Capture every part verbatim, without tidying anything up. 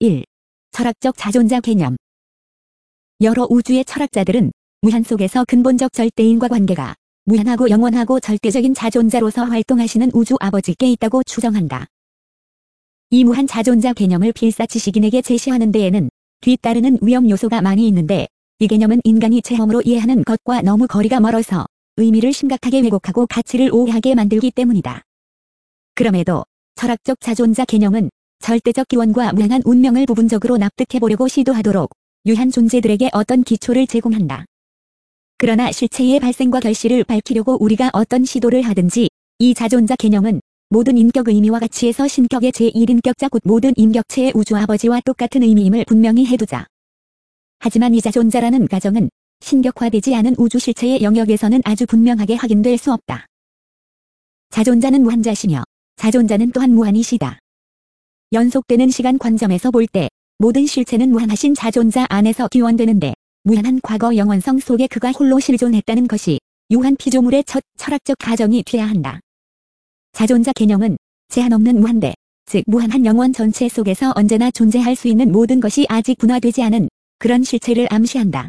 일. 철학적 자존자 개념. 여러 우주의 철학자들은 무한 속에서 근본적 절대인과 관계가 무한하고 영원하고 절대적인 자존자로서 활동하시는 우주 아버지께 있다고 추정한다. 이 무한 자존자 개념을 필사지식인에게 제시하는 데에는 뒤따르는 위험 요소가 많이 있는데, 이 개념은 인간이 체험으로 이해하는 것과 너무 거리가 멀어서 의미를 심각하게 왜곡하고 가치를 오해하게 만들기 때문이다. 그럼에도 철학적 자존자 개념은 절대적 기원과 무한한 운명을 부분적으로 납득해보려고 시도하도록 유한 존재들에게 어떤 기초를 제공한다. 그러나 실체의 발생과 결실을 밝히려고 우리가 어떤 시도를 하든지 이 자존자 개념은 모든 인격 의미와 가치에서 신격의 제일 인격자 곧 모든 인격체의 우주 아버지와 똑같은 의미임을 분명히 해두자. 하지만 이 자존자라는 가정은 신격화되지 않은 우주 실체의 영역에서는 아주 분명하게 확인될 수 없다. 자존자는 무한자시며 자존자는 또한 무한이시다. 연속되는 시간 관점에서 볼 때 모든 실체는 무한하신 자존자 안에서 기원되는데, 무한한 과거 영원성 속에 그가 홀로 실존했다는 것이 유한 피조물의 첫 철학적 가정이 돼야 한다. 자존자 개념은 제한 없는 무한대, 즉 무한한 영원 전체 속에서 언제나 존재할 수 있는 모든 것이 아직 분화되지 않은 그런 실체를 암시한다.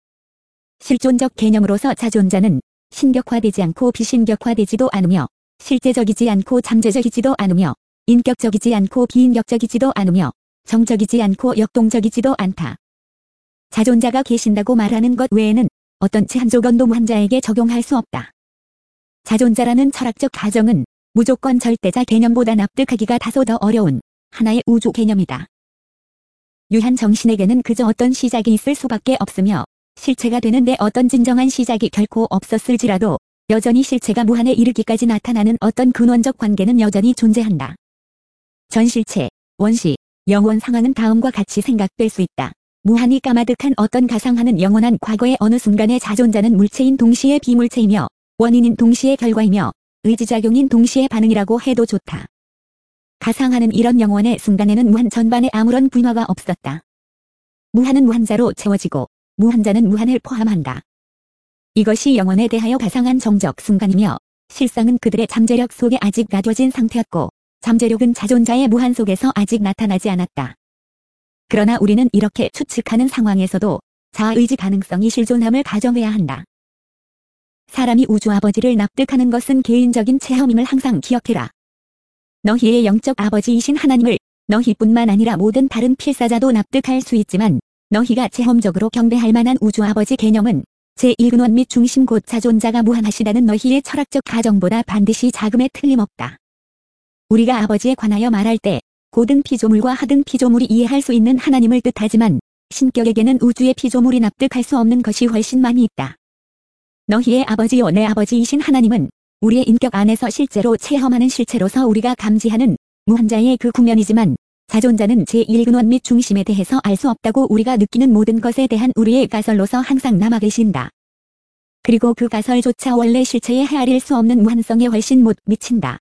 실존적 개념으로서 자존자는 신격화되지 않고 비신격화되지도 않으며 실제적이지 않고 잠재적이지도 않으며 인격적이지 않고 비인격적이지도 않으며 정적이지 않고 역동적이지도 않다. 자존자가 계신다고 말하는 것 외에는 어떤 제한 조건도 무한자에게 적용할 수 없다. 자존자라는 철학적 가정은 무조건 절대자 개념보다 납득하기가 다소 더 어려운 하나의 우주 개념이다. 유한 정신에게는 그저 어떤 시작이 있을 수밖에 없으며, 실체가 되는데 어떤 진정한 시작이 결코 없었을지라도 여전히 실체가 무한에 이르기까지 나타나는 어떤 근원적 관계는 여전히 존재한다. 전실체, 원시, 영원 상황은 다음과 같이 생각될 수 있다. 무한히 까마득한 어떤 가상하는 영원한 과거의 어느 순간에 자존자는 물체인 동시에 비물체이며 원인인 동시에 결과이며 의지작용인 동시에 반응이라고 해도 좋다. 가상하는 이런 영원의 순간에는 무한 전반에 아무런 분화가 없었다. 무한은 무한자로 채워지고 무한자는 무한을 포함한다. 이것이 영원에 대하여 가상한 정적 순간이며, 실상은 그들의 잠재력 속에 아직 가둬진 상태였고 잠재력은 자존자의 무한 속에서 아직 나타나지 않았다. 그러나 우리는 이렇게 추측하는 상황에서도 자아의지 가능성이 실존함을 가정해야 한다. 사람이 우주 아버지를 납득하는 것은 개인적인 체험임을 항상 기억해라. 너희의 영적 아버지이신 하나님을 너희뿐만 아니라 모든 다른 필사자도 납득할 수 있지만, 너희가 체험적으로 경배할 만한 우주 아버지 개념은 제일 근원 및 중심 곧 자존자가 무한하시다는 너희의 철학적 가정보다 반드시 작음에 틀림없다. 우리가 아버지에 관하여 말할 때 고등 피조물과 하등 피조물이 이해할 수 있는 하나님을 뜻하지만, 신격에게는 우주의 피조물이 납득할 수 없는 것이 훨씬 많이 있다. 너희의 아버지요 내 아버지이신 하나님은 우리의 인격 안에서 실제로 체험하는 실체로서 우리가 감지하는 무한자의 그 국면이지만, 자존자는 제일 근원 및 중심에 대해서 알 수 없다고 우리가 느끼는 모든 것에 대한 우리의 가설로서 항상 남아 계신다. 그리고 그 가설조차 원래 실체에 헤아릴 수 없는 무한성에 훨씬 못 미친다.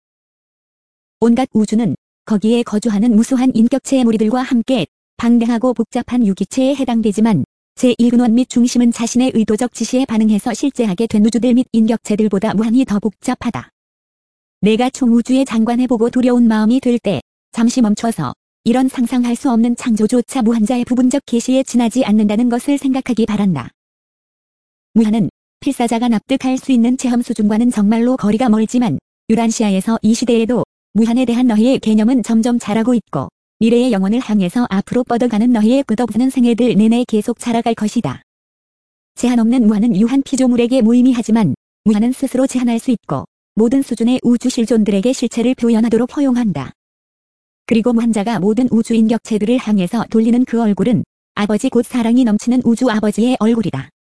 온갖 우주는 거기에 거주하는 무수한 인격체의 무리들과 함께 방대하고 복잡한 유기체에 해당되지만, 제일 근원 및 중심은 자신의 의도적 지시에 반응해서 실제하게 된 우주들 및 인격체들보다 무한히 더 복잡하다. 내가 총우주에 장관해보고 두려운 마음이 들 때 잠시 멈춰서 이런 상상할 수 없는 창조조차 무한자의 부분적 계시에 지나지 않는다는 것을 생각하기 바란다. 무한은 필사자가 납득할 수 있는 체험 수준과는 정말로 거리가 멀지만, 유란시아에서 이 시대에도 무한에 대한 너희의 개념은 점점 자라고 있고 미래의 영혼을 향해서 앞으로 뻗어가는 너희의 끝없는 생애들 내내 계속 자라갈 것이다. 제한 없는 무한은 유한 피조물에게 무의미하지만, 무한은 스스로 제한할 수 있고 모든 수준의 우주 실존들에게 실체를 표현하도록 허용한다. 그리고 무한자가 모든 우주 인격체들을 향해서 돌리는 그 얼굴은 아버지 곧 사랑이 넘치는 우주 아버지의 얼굴이다.